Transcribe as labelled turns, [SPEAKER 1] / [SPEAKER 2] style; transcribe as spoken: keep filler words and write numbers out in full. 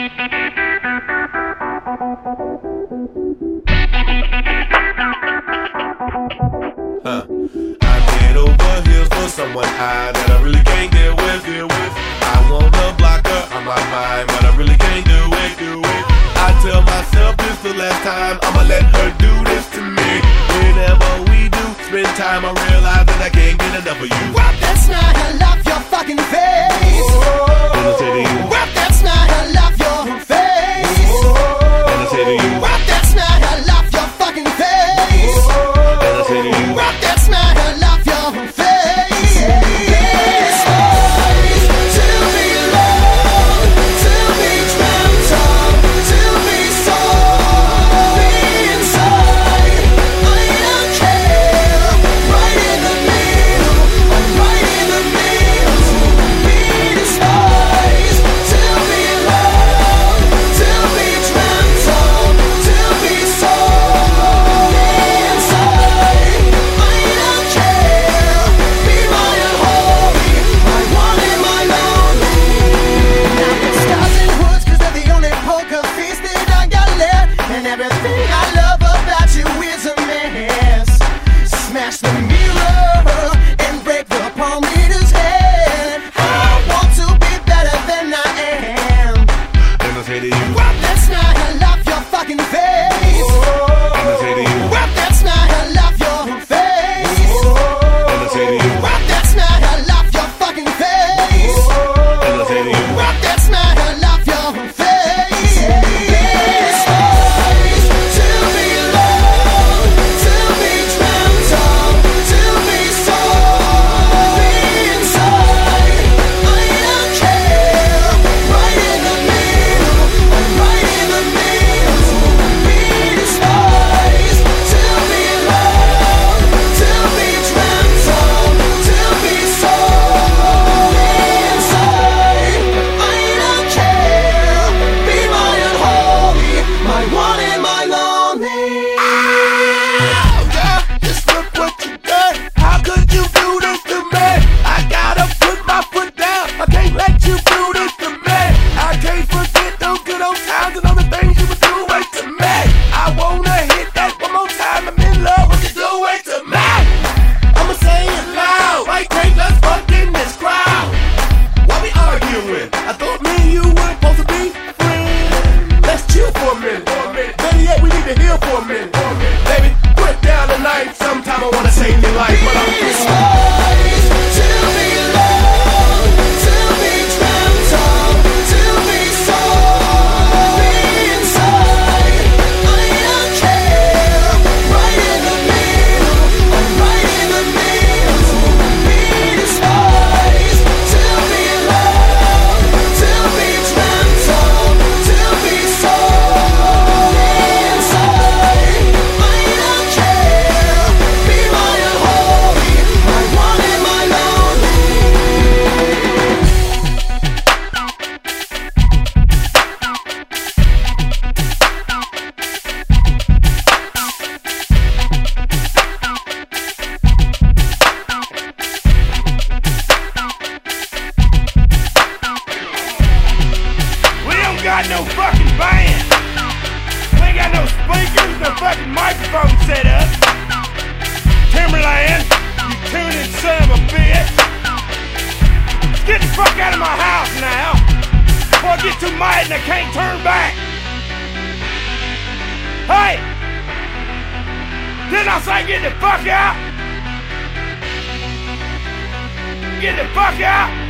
[SPEAKER 1] Huh. I'm head over heels for someone high that I really can't deal with, deal with. I wanna block her on my mind, but I really can't do it, do it. I tell myself this the last time, I'ma let her do this to me. Whenever we do spend time, I realize that I can't get enough of you.
[SPEAKER 2] Well, that's not I love your fucking face.
[SPEAKER 1] Then I say to you,
[SPEAKER 2] Well, that's not I love your face.
[SPEAKER 1] then I say to you,
[SPEAKER 2] Well, that's not I love your fucking face.
[SPEAKER 1] then I say to you.
[SPEAKER 2] Well, that's not I love your face. It's lies to be loved, to be dreamt of, to be sold inside. I don't care. Right in the middle, I'm right in the middle. To be despised, to be loved, to be dreamt of, to be sold inside. I don't care. Be my unholy, my one and my lonely. Now there's stars and woods, 'cause they're the only poker face that I got left. And everything I love about you is a mess. Smash the mirror and break the palm reader's head. I want to be better than I am.
[SPEAKER 1] Then I say to you,
[SPEAKER 2] Well, that's not I love your fucking face.
[SPEAKER 1] then I say to you,
[SPEAKER 2] Well, that's not I love your face.
[SPEAKER 1] then I say to you,
[SPEAKER 2] Well, that's not I love your fucking face.
[SPEAKER 1] then I say to you.
[SPEAKER 2] Well, that's not I love your face. It's lies to be loved, to be dreamt of, to be sold inside. I don't care. Right in the middle, I'm right in the middle. To be despised, to be loved, to be dreamt of, to be sold inside. I don't care. Be my unholy, my one and my lonely.
[SPEAKER 1] Yeah, just look what you done. How could you do this to me? I gotta put my foot down. I can't let you do this to me. I can't forget those good old times and all the things you were doing to me. I wanna hit that one more time. I'm in love with you doing to me. I'ma say it loud. Right, great, let's fuck in this crowd. Why we arguing? I thought me and you were supposed to be friends. Let's chill for a minute. Better yet, we need to heal for a minute. Baby, put down the knife. Sometime I wanna save your life, but I'm
[SPEAKER 2] It's lies to be loved, to be dreamt of, to be sold inside. I don't care. Right in the middle, I'm right in the middle. To be despised, to be loved, to be dreamt of, to be sold inside. I don't care. Be my unholy, my one and my lonely.
[SPEAKER 3] We don't got no fucking band. We ain't got no speakers, no fucking microphone set up. Timberland, you tuning son of a bitch. Get the fuck out of my house now. Before I get too mad and I can't turn back. Hey! Didn't I say get the fuck out? Get the fuck out!